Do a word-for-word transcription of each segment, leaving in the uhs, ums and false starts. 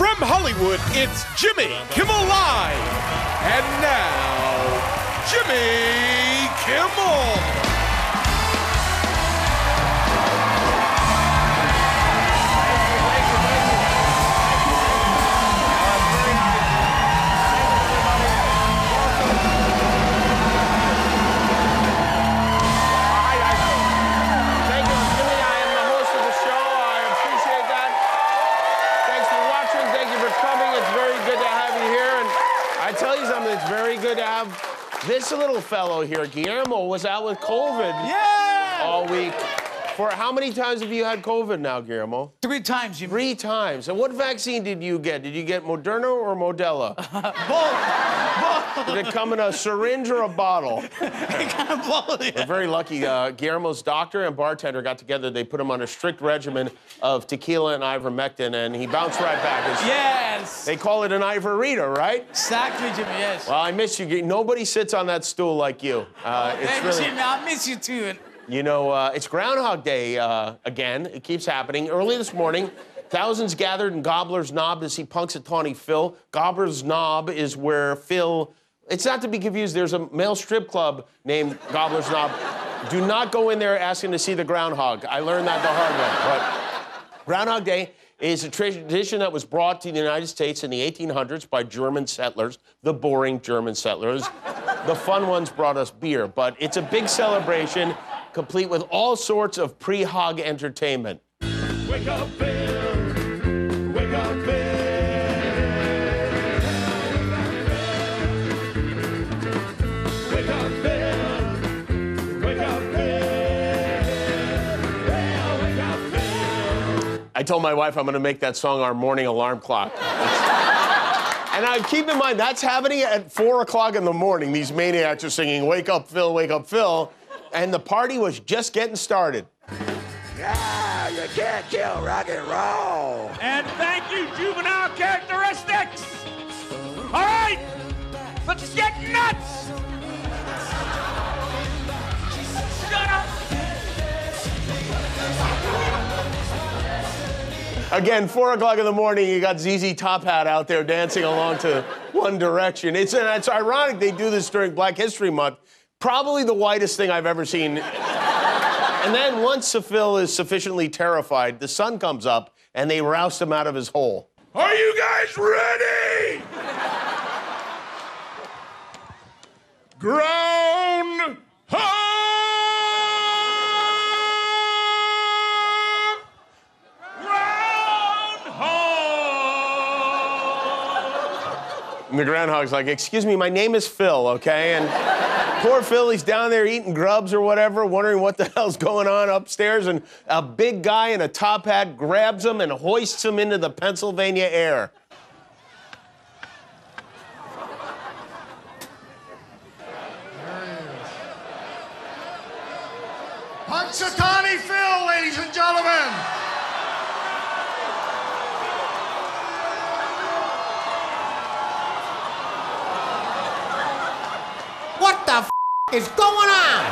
From Hollywood, it's Jimmy Kimmel Live. And now, Jimmy Kimmel. It's very good to have this little fellow here. Guillermo was out with COVID yeah! all week. For how many times have you had COVID now, Guillermo? Three times. You Three times. And what vaccine did you get? Did you get Moderna or Modella? Both. Both. Did it come in a syringe or a bottle? It kind of both. Yeah. We're very lucky. Uh, Guillermo's doctor and bartender got together. They put him on a strict regimen of tequila and ivermectin, and he bounced right back. It's, yes. They call it an Ivorita, right? Exactly, Jimmy, yes. Well, I miss you. Nobody sits on that stool like you. Uh, it's Thank really... you, Jimmy. I miss you, too. You know, uh, it's Groundhog Day uh, again. It keeps happening. Early this morning, thousands gathered in Gobbler's Knob to see Punxsutawney Phil. Gobbler's Knob is where Phil... It's not to be confused. There's a male strip club named Gobbler's Knob. Do not go in there asking to see the groundhog. I learned that the hard way. But Groundhog Day is a tradition that was brought to the United States in the eighteen hundreds by German settlers, the boring German settlers. The fun ones brought us beer, but it's a big celebration, complete with all sorts of pre-hog entertainment. Wake up, Phil. Wake up, Phil. Wake up, Phil. Wake up, Phil. Well, wake up, Phil. I told my wife I'm going to make that song our morning alarm clock. And I keep in mind, that's happening at four o'clock in the morning. These maniacs are singing, "Wake up, Phil, wake up, Phil." And the party was just getting started. Yeah, you can't kill rock and roll. And thank you, Juvenile Characteristics. All right, let's get nuts. Shut up. Again, four o'clock in the morning, you got Z Z Top Hat out there dancing along to One Direction. It's, and it's ironic they do this during Black History Month. Probably the whitest thing I've ever seen. And then once Phil is sufficiently terrified, the sun comes up and they roust him out of his hole. Are you guys ready? Ground hog! Ground hog! And the groundhog's like, "Excuse me, my name is Phil, okay?" And poor Phil, he's down there eating grubs or whatever, wondering what the hell's going on upstairs, and a big guy in a top hat grabs him and hoists him into the Pennsylvania air. Punxsutawney Phil, ladies and gentlemen. What the f is going on?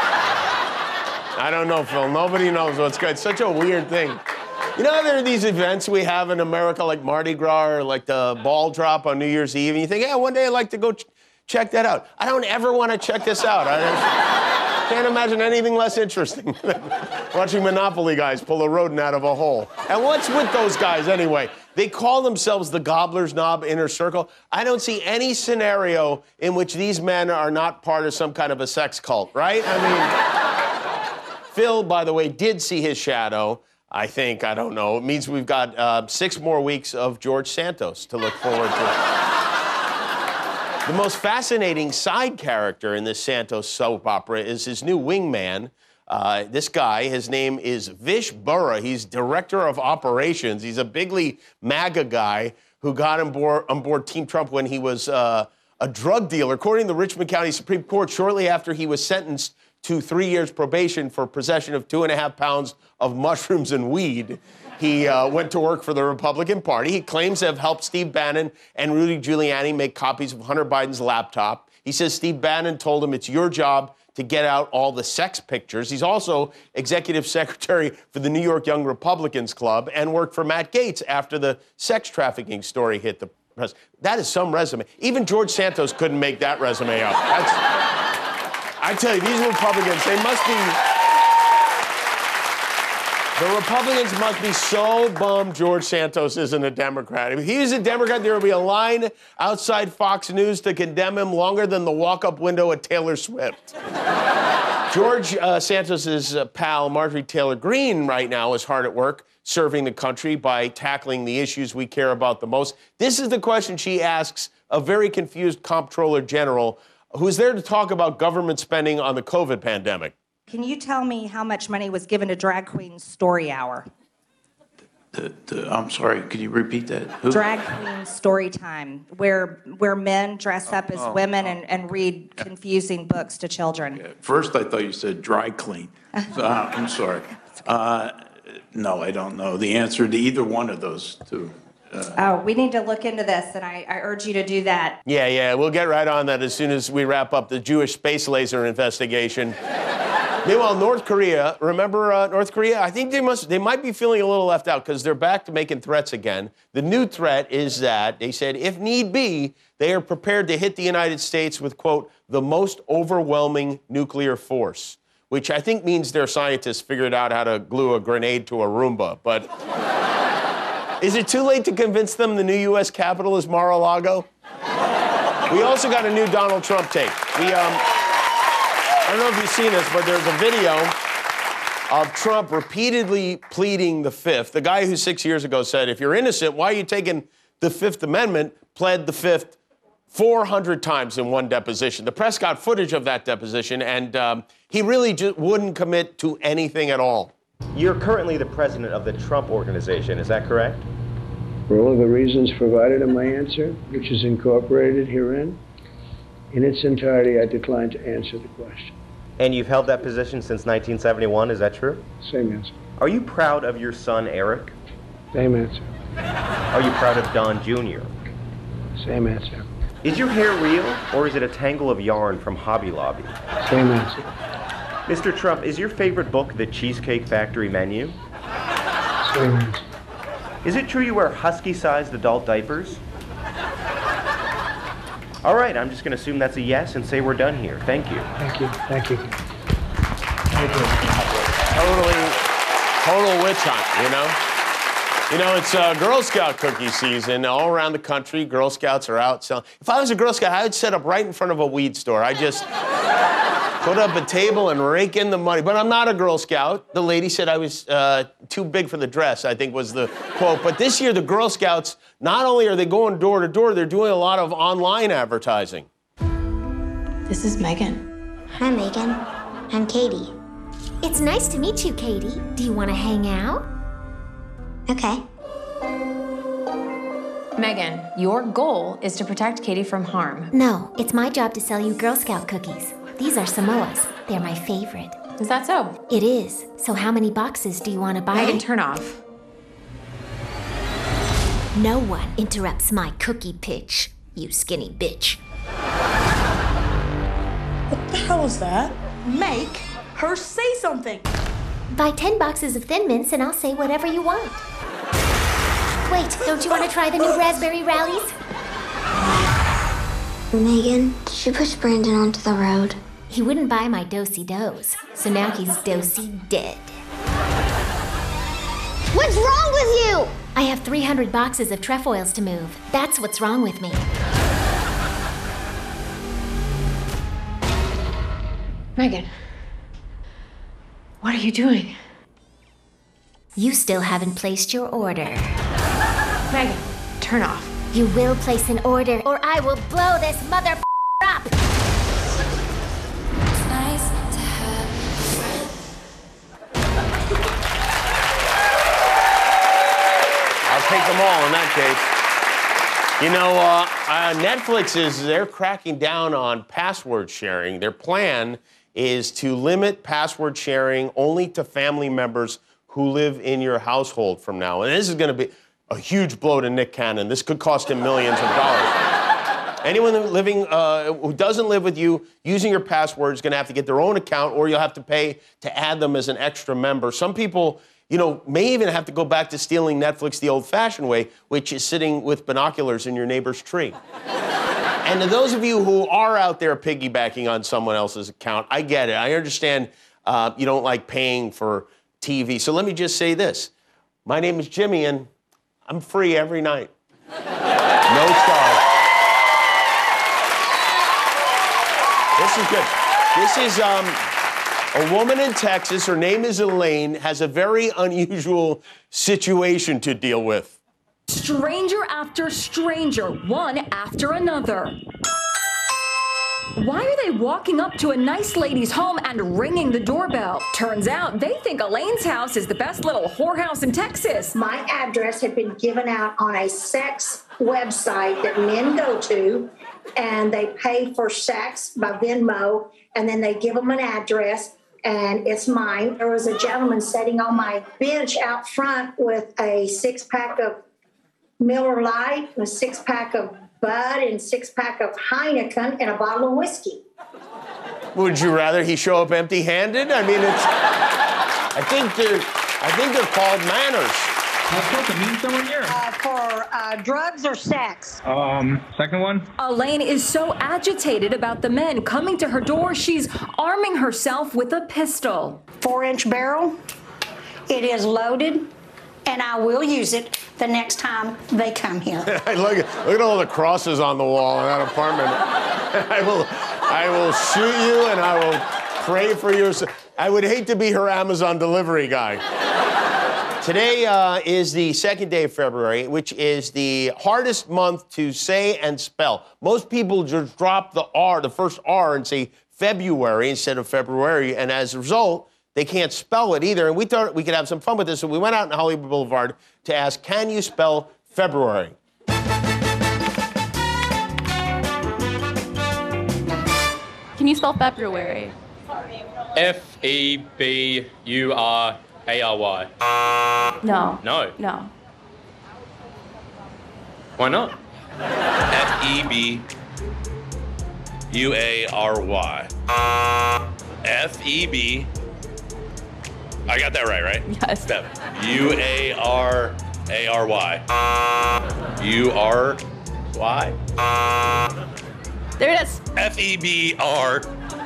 I don't know, Phil. Nobody knows what's good. It's such a weird thing. You know, there are these events we have in America, like Mardi Gras or like the ball drop on New Year's Eve, and you think, yeah, one day I'd like to go ch check that out. I don't ever want to check this out. I just can't imagine anything less interesting than watching Monopoly guys pull a rodent out of a hole. And what's with those guys, anyway? They call themselves the Gobbler's Knob Inner Circle. I don't see any scenario in which these men are not part of some kind of a sex cult, right? I mean, Phil, by the way, did see his shadow, I think. I don't know. It means we've got uh, six more weeks of George Santos to look forward to. The most fascinating side character in this Santos soap opera is his new wingman. Uh, this guy, his name is Vish Burra. He's director of operations. He's a bigly MAGA guy who got on board, on board Team Trump when he was uh, a drug dealer. According to the Richmond County Supreme Court, shortly after he was sentenced to three years probation for possession of two and a half pounds of mushrooms and weed, he uh, went to work for the Republican Party. He claims to have helped Steve Bannon and Rudy Giuliani make copies of Hunter Biden's laptop. He says Steve Bannon told him, "It's your job to get out all the sex pictures. He's also executive secretary for the New York Young Republicans Club and worked for Matt Gaetz after the sex trafficking story hit the press. That is some resume. Even George Santos couldn't make that resume up. That's, I tell you, these Republicans, they must be... The Republicans must be so bummed George Santos isn't a Democrat. If he was a Democrat, there would be a line outside Fox News to condemn him longer than the walk-up window at Taylor Swift. George uh, Santos's uh, pal, Marjorie Taylor Greene, right now is hard at work serving the country by tackling the issues we care about the most. This is the question she asks a very confused comptroller general who's there to talk about government spending on the COVID pandemic. Can you tell me how much money was given to Drag Queen Story Hour? The, the, I'm sorry, could you repeat that? Who? Drag Queen Story Time, where where men dress up as oh, women oh. and, and read confusing books to children. Yeah, first, I thought you said dry clean. So, uh, I'm sorry. Uh, no, I don't know the answer to either one of those two. Uh, oh, we need to look into this, and I, I urge you to do that. Yeah, yeah, we'll get right on that as soon as we wrap up the Jewish space laser investigation. Meanwhile, North Korea, remember uh, North Korea? I think they must, they might be feeling a little left out because they're back to making threats again. The new threat is that they said, if need be, they are prepared to hit the United States with, quote, the most overwhelming nuclear force, which I think means their scientists figured out how to glue a grenade to a Roomba. But is it too late to convince them the new U S Capitol is Mar-a-Lago? We also got a new Donald Trump take. We, um... I don't know if you've seen this, but there's a video of Trump repeatedly pleading the Fifth. The guy who six years ago said, if you're innocent, why are you taking the Fifth Amendment, pled the Fifth four hundred times in one deposition. The press got footage of that deposition, and um, he really just wouldn't commit to anything at all. You're currently the president of the Trump Organization, is that correct? For all of the reasons provided in my answer, which is incorporated herein, in its entirety, I decline to answer the question. And you've held that position since nineteen seventy-one, is that true? Same answer. Are you proud of your son, Eric? Same answer. Are you proud of Don Junior? Same answer. Is your hair real, or is it a tangle of yarn from Hobby Lobby? Same answer. Mister Trump, is your favorite book The Cheesecake Factory Menu? Same answer. Is it true you wear husky-sized adult diapers? All right, I'm just going to assume that's a yes and say we're done here. Thank you. Thank you. Thank you. Thank you. Totally, total witch hunt, you know? You know, it's uh, Girl Scout cookie season all around the country. Girl Scouts are out selling. If I was a Girl Scout, I would set up right in front of a weed store. I just put up a table and rake in the money. But I'm not a Girl Scout. The lady said I was uh, too big for the dress, I think was the quote. But this year, the Girl Scouts, not only are they going door to door, they're doing a lot of online advertising. This is Megan. Hi, Megan. I'm Katie. It's nice to meet you, Katie. Do you want to hang out? Okay. Megan, your goal is to protect Katie from harm. No, it's my job to sell you Girl Scout cookies. These are Samoas. They're my favorite. Is that so? It is. So how many boxes do you want to buy? Megan, turn off. No one interrupts my cookie pitch, you skinny bitch. What the hell is that? Make her say something. Buy ten boxes of Thin Mints and I'll say whatever you want. Wait, don't you want to try the new raspberry rallies? Megan, did you push Brandon onto the road? He wouldn't buy my do-si-dos, so now he's do-si dead. What's wrong with you? I have three hundred boxes of trefoils to move. That's what's wrong with me. Megan, what are you doing? You still haven't placed your order. Megan, turn off. You will place an order, or I will blow this mother up! It's nice to have a friend. I'll take them all in that case. You know, uh, uh, Netflix is, they're cracking down on password sharing. Their plan is to limit password sharing only to family members who live in your household from now. And this is going to be a huge blow to Nick Cannon. This could cost him millions of dollars. Anyone living uh, who doesn't live with you using your password is going to have to get their own account, or you'll have to pay to add them as an extra member. Some people, you know, may even have to go back to stealing Netflix the old-fashioned way, which is sitting with binoculars in your neighbor's tree. And to those of you who are out there piggybacking on someone else's account, I get it. I understand uh, you don't like paying for T V. So let me just say this. My name is Jimmy, and I'm free every night. No charge. This is good. This is um, a woman in Texas. Her name is Elaine, has a very unusual situation to deal with. Stranger after stranger, one after another. Why are they walking up to a nice lady's home and ringing the doorbell? Turns out they think Elaine's house is the best little whorehouse in Texas. My address had been given out on a sex website that men go to, and they pay for sex by Venmo, and then they give them an address, and it's mine. There was a gentleman sitting on my bench out front with a six-pack of Miller Lite, a six-pack of Bud, and six-pack of Heineken, and a bottle of whiskey. Would you rather he show up empty-handed? I mean, it's. I think they're. I think they're called manners. What's supposed to mean someone here? Uh, for uh, drugs or sex? Um, second one. Elaine is so agitated about the men coming to her door, she's arming herself with a pistol. Four-inch barrel. It is loaded, and I will use it the next time they come here. look, at, look at all the crosses on the wall in that apartment. I will, I will shoot you, and I will pray for you. I would hate to be her Amazon delivery guy. Today uh, is the second day of February, which is the hardest month to say and spell. Most people just drop the R, the first R, and say February instead of February, and as a result, they can't spell it either. And we thought we could have some fun with this, so we went out in Hollywood Boulevard to ask, can you spell February? Can you spell February? F E B U R A R Y. No. No. No. Why not? F E B U A R Y. F E B. I got that right, right? Yes. U A R A R Y. U R Y? There it is. F E B R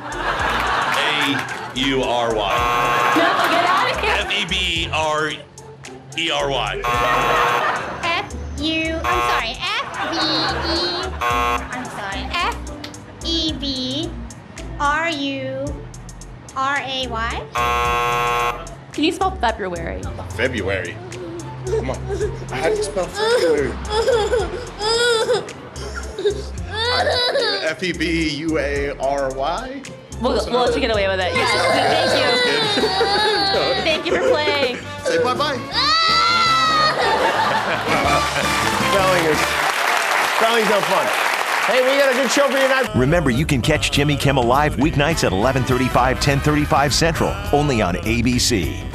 A U R Y. No, get out of here. F E B R E R Y. F U, I'm sorry, F B E, I'm sorry, F E B R U R A Y. Can you spell February? February. Come on. How do you spell February? F E B U A R Y? We'll, we'll let you get away with it. Yes, thank you. Thank you for playing. Say bye-bye. Spelling is, spelling's no fun. Hey, we got a good show for you tonight. Remember, you can catch Jimmy Kimmel Live weeknights at eleven thirty-five, ten thirty-five Central, only on A B C.